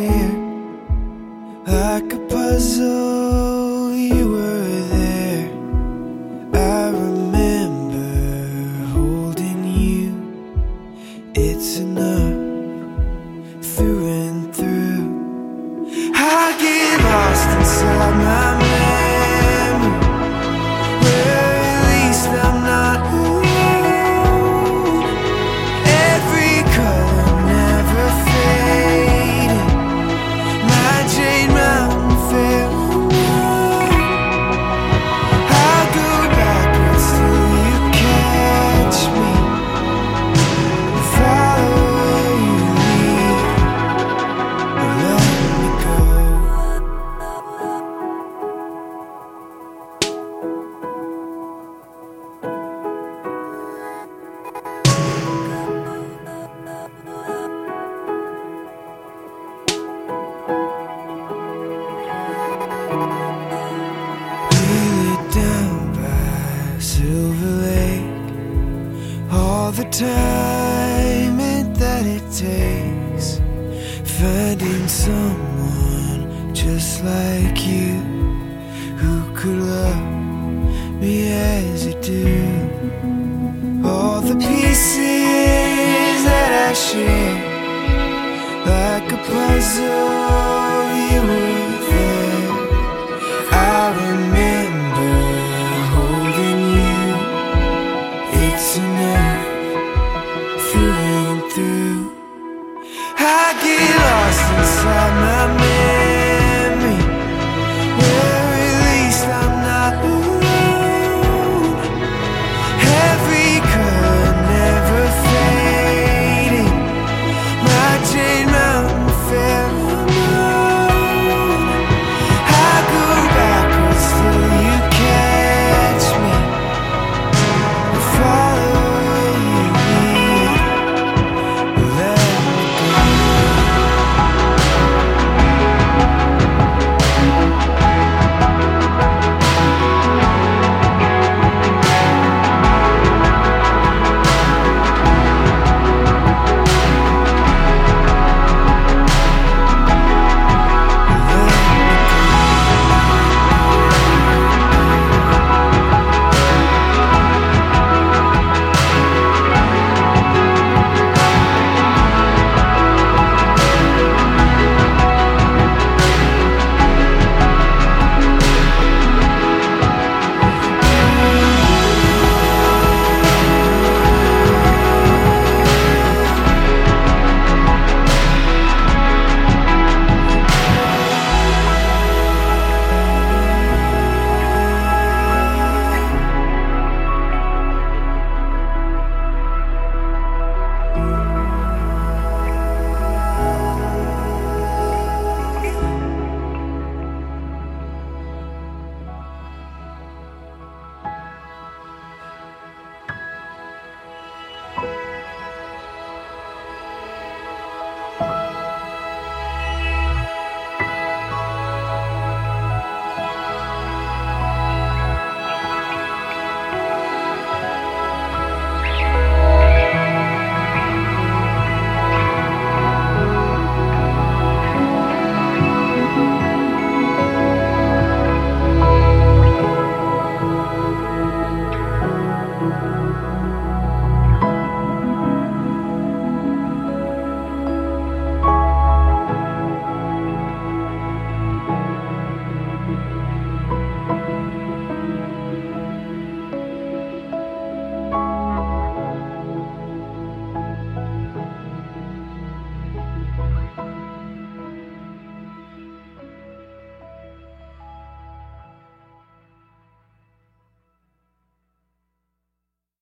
here. Like a puzzle, you were there. I remember holding you. It's enough, through and through. I get lost inside my memory, where at least I'm not alone. Every color never fading, my Jade Mountain fair. I'll go backwards till you catch me, follow where you lead, or let me go. We lay down by Silver Lake, all the time that it takes, finding someone just like you, who could love me as you do. All the pieces that I share, like a puzzle